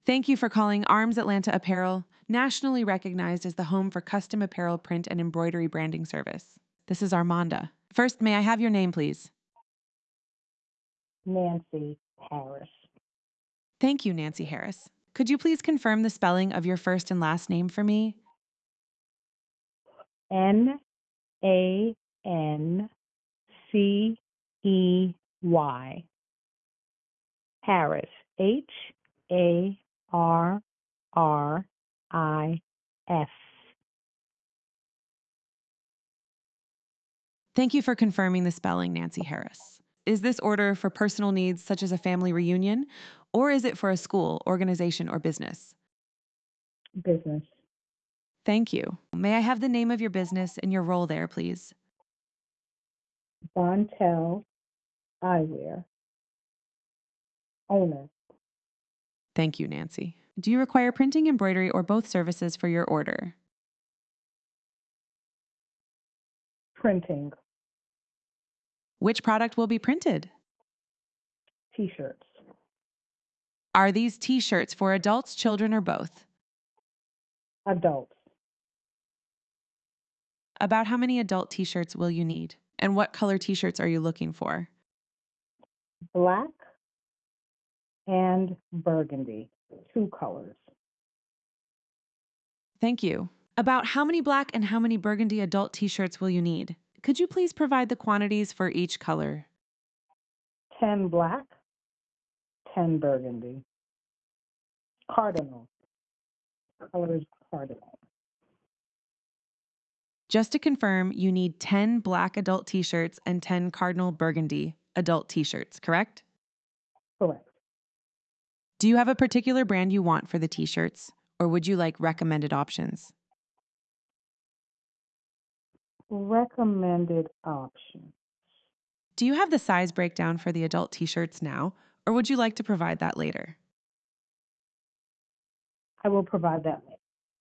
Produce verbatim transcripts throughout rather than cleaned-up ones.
Thank you for calling Arms Atlanta Apparel, nationally recognized as the home for custom apparel print and embroidery branding service. This is Armanda. First, may I have your name, please? Nancy Harris. Thank you, Nancy Harris. Could you please confirm the spelling of your first and last name for me? N A N C E Y. Harris. H A R R I S. Thank you for confirming the spelling, Nancy Harris. Is this order for personal needs such as a family reunion, or is it for a school, organization, or business? Business. Thank you. May I have the name of your business and your role there, please? Bontel Eyewear. Owner. Thank you, Nancy. Do you require printing, embroidery, or both services for your order? Printing. Which product will be printed? T-shirts. Are these t-shirts for adults, children, or both? Adults. About how many adult t-shirts will you need? And what color t-shirts are you looking for? Black and burgundy. Two colors. Thank you. About how many black and how many burgundy adult t-shirts will you need? Could you please provide the quantities for each color? Ten black, ten burgundy. Cardinal. Colors cardinal. Just to confirm, you need ten black adult t-shirts and ten cardinal burgundy adult t-shirts, correct? Correct. Do you have a particular brand you want for the t-shirts, or would you like recommended options? Recommended option. Do you have the size breakdown for the adult t-shirts now, or would you like to provide that later? I will provide that later.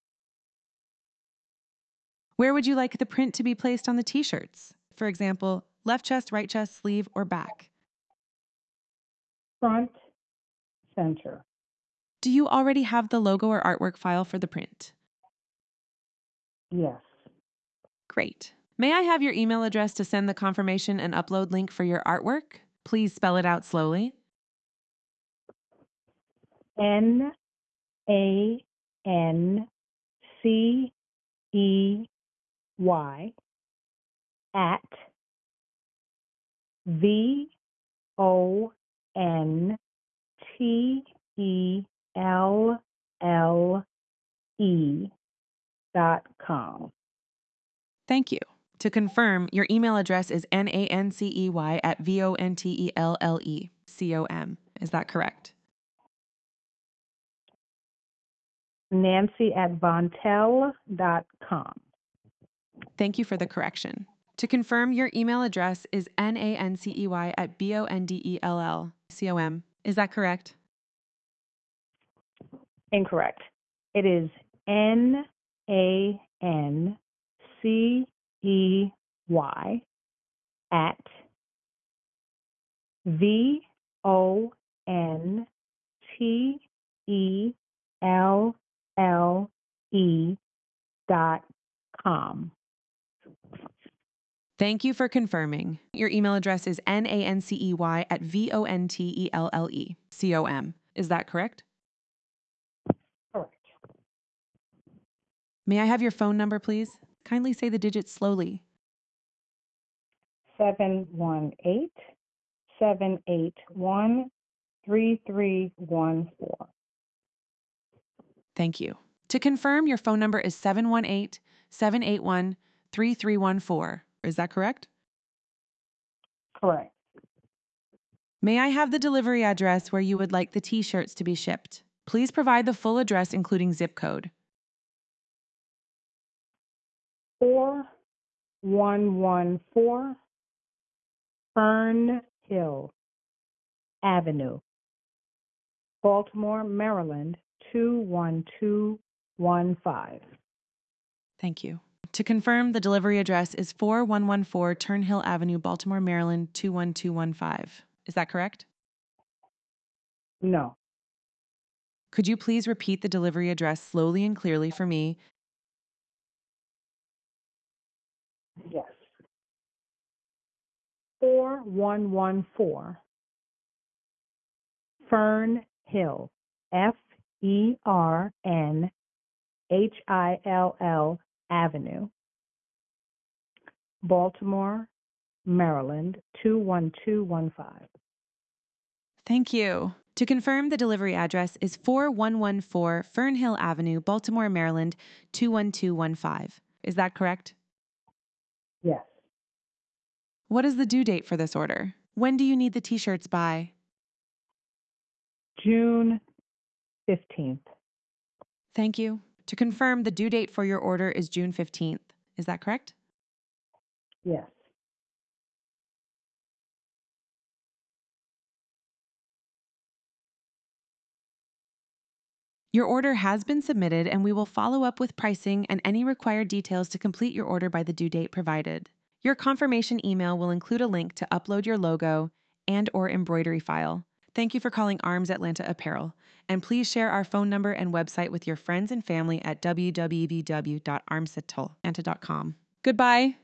Where would you like the print to be placed on the t-shirts? For example, left chest, right chest, sleeve, or back? Front, center. Do you already have the logo or artwork file for the print? Yes. Great. May I have your email address to send the confirmation and upload link for your artwork? Please spell it out slowly. N A N C E Y at V O N T E L L E dot com. Thank you. To confirm, your email address is N-A-N-C-E-Y at V-O-N-T-E-L-L-E-C-O-M. Is that correct? Nancy at Bontel dot com. Thank you for the correction. To confirm, your email address is N-A-N-C-E-Y at B-O-N-D-E-L-L-C-O-M. Is that correct? Incorrect. It is N A N C E Y at V O N T E L L E dot com. Thank you for confirming. Your email address is N-A-N-C-E-Y at V-O-N-T-E-L-L-E-C-O-M. Is that correct? Correct. May I have your phone number, please? Kindly say the digits slowly. seven one eight, seven eight one, three three one four. Thank you. To confirm, your phone number is seven one eight, seven eight one, three three one four. Is that correct? Correct. May I have the delivery address where you would like the t-shirts to be shipped? Please provide the full address, including zip code. four one one four Fern Hill Avenue, Baltimore, Maryland, two one two one five. Thank you. To confirm, the delivery address is four one one four Turnhill Avenue, Baltimore, Maryland, two one two one five. Is that correct? No. Could you please repeat the delivery address slowly and clearly for me? Yes. four one one four Fern Hill, F E R N H I L L Avenue, Baltimore, Maryland, two one two one five. Thank you. To confirm, the delivery address is four one one four Fernhill Avenue, Baltimore, Maryland, two one two one five. Is that correct? Yes. What is the due date for this order? When do you need the t-shirts by? June fifteenth. Thank you. To confirm, the due date for your order is June fifteenth. Is that correct? Yes. Your order has been submitted, and we will follow up with pricing and any required details to complete your order by the due date provided. Your confirmation email will include a link to upload your logo and or embroidery file. Thank you for calling Arms Atlanta Apparel, and please share our phone number and website with your friends and family at w w w dot arms atlanta dot com. Goodbye.